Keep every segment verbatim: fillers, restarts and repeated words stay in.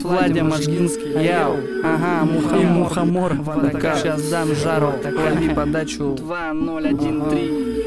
Владя Можгинский, яу, ага, Мухомор, Мухомор, Водокар, сейчас дам жару, лови подачу два ноль один три.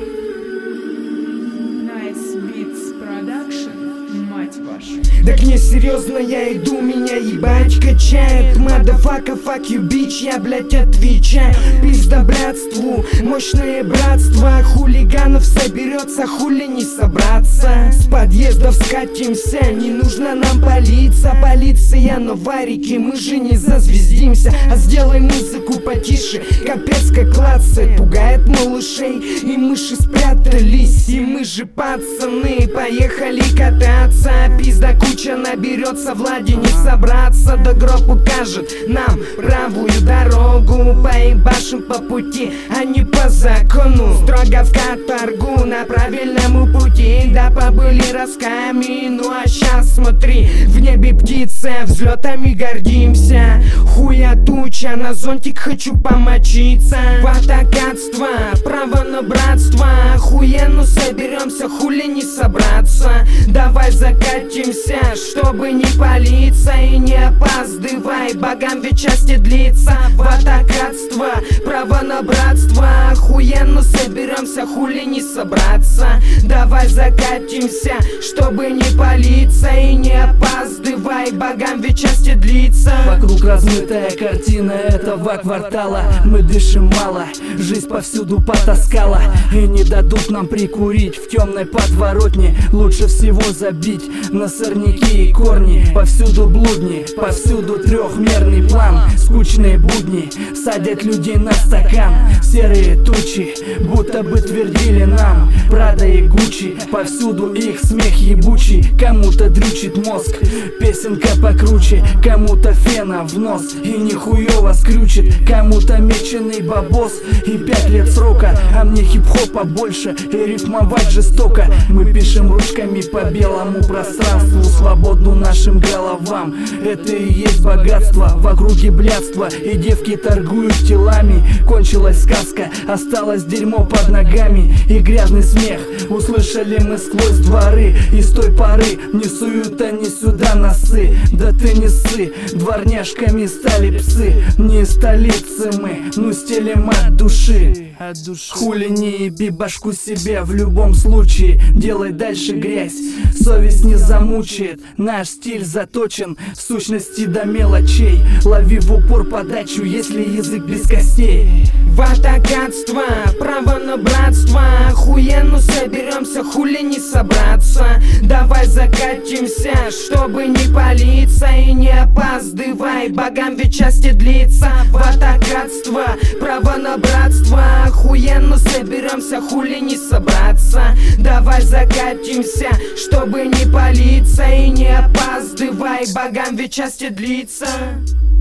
Nice Beats Production, мать вашу. Так не серьезно, я иду, меня ебать качает. Мадафака, fuck you, bitch, я, блять, отвечаю. Пизда братству, мощное братство. Хулиганов соберется, хули не собраться. С подъездов скатимся, не нужно нам палиться. Полиция, но варики, мы же не зазвездимся. А сделай музыку потише, капец как клацает. Пугает малышей, и мыши спрятались. И мы же пацаны, поехали кататься. Пизда куча наберется, Владе не собраться. Да гроб укажет нам правую дорогу. Поебашим по пути, а не по закону. Строго в каторгу, на правильному пути. Да побыли росками, ну а щас смотри. В небе птица, взлетами гордимся. Хуя туча, на зонтик хочу помочиться. Фотокатство, право на братство. Охуенно соберемся, хули не собраться. Давай закатимся, чтобы не палиться. И не опаздывай, богам ведь счастье длится. Фотокатство, право на братство. Охуенно соберемся, хули не собраться. Давай закатимся, чтобы не палиться. И не опаздывай, богам ведь счастье длится. Вокруг размытая картина этого квартала. Мы дышим мало, жизнь повсюду потаскала. И не дадут нам прикурить в темной подворотне. Лучше всего забить на сорняки и корни. Повсюду блудни, повсюду трехмерный план. Скучные будни садят людей на стакан. Серые тучи, будто бы твердили нам Прада и Гуччи, повсюду их смех ебучий. Кому-то дрючит мозг, песенка покруче. Кому-то фена в нос и нихуево скрючит. Кому-то меченый бабос и пять лет срока. А мне хип-хопа больше и рифмовать жестоко. Мы пишем ручками по белому пространству, свободу нашим головам. Это и есть богатство, в округе блядство. И девки торгуют телами. Кончилась сказка, осталось дерьмо под ногами и грязный смех. Услышали мы сквозь дворы, и с той поры не суют они сюда носы. Да ты не ссы, дворняжками стали псы. Не из столицы мы, ну стелем от души. От души. Хули не еби башку себе, в любом случае делай дальше грязь. Совесть не замучает, наш стиль заточен в сущности до мелочей. Лови в упор подачу, если язык без костей. Фотокатство, право на братство. Охуенно соберемся, хули не собраться. Давай закатимся, чтобы не палиться. И не опаздывай, богам ведь счастье длится. Фотокатство, право на братство. Охуенно соберемся, хули не собраться. Давай закатимся, чтобы не палиться. И не опаздывай, богам ведь счастье длится.